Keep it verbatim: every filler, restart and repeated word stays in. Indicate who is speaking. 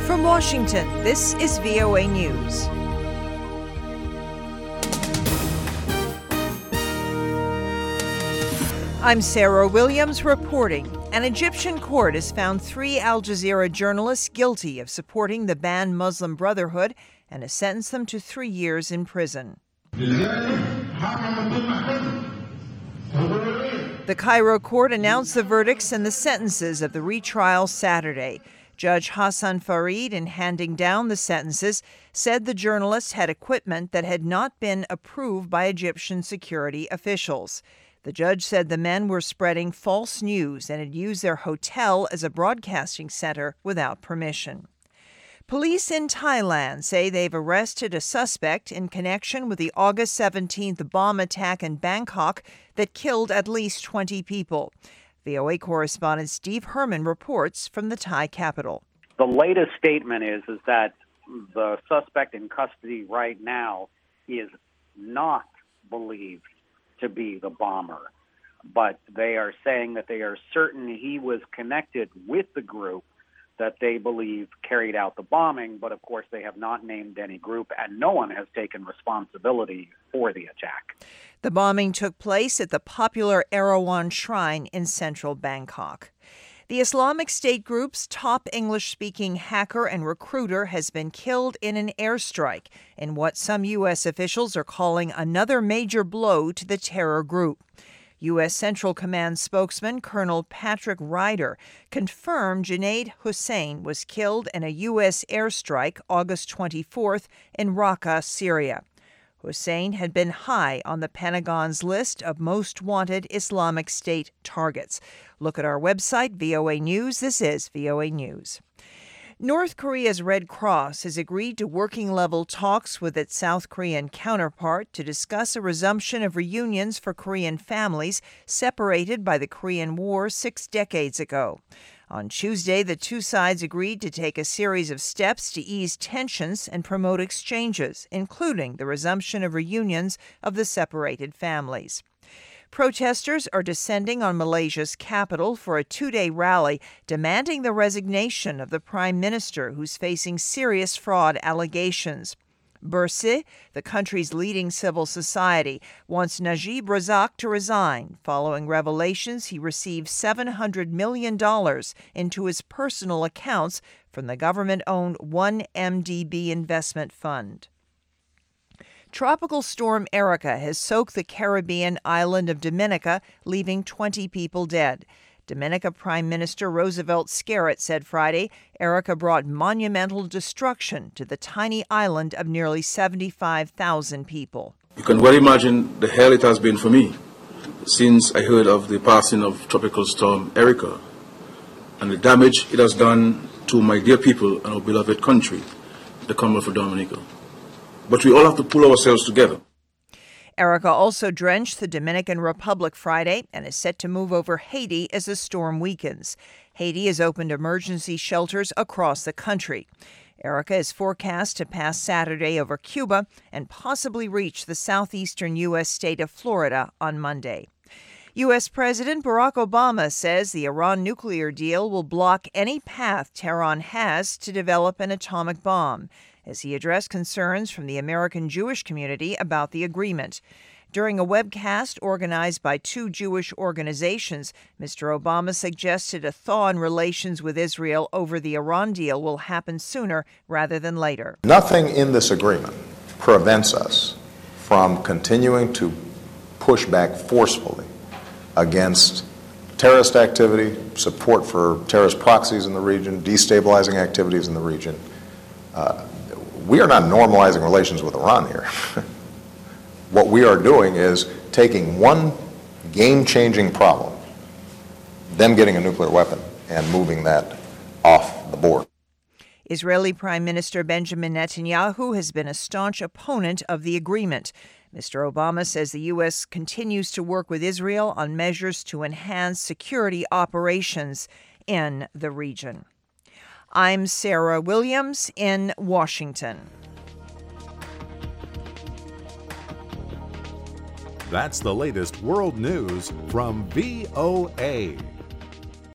Speaker 1: From Washington, this is V O A News. I'm Sarah Williams reporting. An Egyptian court has found three Al Jazeera journalists guilty of supporting the banned Muslim Brotherhood and has sentenced them to three years in prison. The Cairo court announced the verdicts and the sentences of the retrial Saturday. Judge Hassan Farid, in handing down the sentences, said the journalists had equipment that had not been approved by Egyptian security officials. The judge said the men were spreading false news and had used their hotel as a broadcasting center without permission. Police in Thailand say they've arrested a suspect in connection with the August seventeenth bomb attack in Bangkok that killed at least twenty people. V O A correspondent Steve Herman reports from the Thai capital.
Speaker 2: The latest statement is, is that the suspect in custody right now is not believed to be the bomber, but they are saying that they are certain he was connected with the group that they believe carried out the bombing, but of course they have not named any group and no one has taken responsibility for the attack.
Speaker 1: The bombing took place at the popular Erawan Shrine in central Bangkok. The Islamic State group's top English-speaking hacker and recruiter has been killed in an airstrike in what some U S officials are calling another major blow to the terror group. U S Central Command spokesman Colonel Patrick Ryder confirmed Junaid Hussain was killed in a U S airstrike August twenty-fourth in Raqqa, Syria. Hussain had been high on the Pentagon's list of most wanted Islamic State targets. Look at our website, V O A News. This is V O A News. North Korea's Red Cross has agreed to working-level talks with its South Korean counterpart to discuss a resumption of reunions for Korean families separated by the Korean War six decades ago. On Tuesday, the two sides agreed to take a series of steps to ease tensions and promote exchanges, including the resumption of reunions of the separated families. Protesters are descending on Malaysia's capital for a two-day rally demanding the resignation of the prime minister, who's facing serious fraud allegations. Bersih, the country's leading civil society, wants Najib Razak to resign following revelations he received seven hundred million dollars into his personal accounts from the government-owned one M D B investment fund. Tropical storm Erica has soaked the Caribbean island of Dominica, leaving twenty people dead. Dominica Prime Minister Roosevelt Skerrit said Friday Erica brought monumental destruction to the tiny island of nearly seventy-five thousand people.
Speaker 3: You can well imagine the hell it has been for me since I heard of the passing of Tropical Storm Erica and the damage it has done to my dear people and our beloved country, the Commonwealth of Dominica. But we all have to pull ourselves together.
Speaker 1: Erica also drenched the Dominican Republic Friday and is set to move over Haiti as the storm weakens. Haiti has opened emergency shelters across the country. Erica is forecast to pass Saturday over Cuba and possibly reach the southeastern U S state of Florida on Monday. U S President Barack Obama says the Iran nuclear deal will block any path Tehran has to develop an atomic bomb, as he addressed concerns from the American Jewish community about the agreement. During a webcast organized by two Jewish organizations, Mister Obama suggested a thaw in relations with Israel over the Iran deal will happen sooner rather than later.
Speaker 4: Nothing in this agreement prevents us from continuing to push back forcefully against terrorist activity, support for terrorist proxies in the region, destabilizing activities in the region. Uh, We are not normalizing relations with Iran here. What we are doing is taking one game-changing problem, them getting a nuclear weapon, and moving that off the board.
Speaker 1: Israeli Prime Minister Benjamin Netanyahu has been a staunch opponent of the agreement. Mister Obama says the U S continues to work with Israel on measures to enhance security operations in the region. I'm Sarah Williams in Washington.
Speaker 5: That's the latest world news from V O A.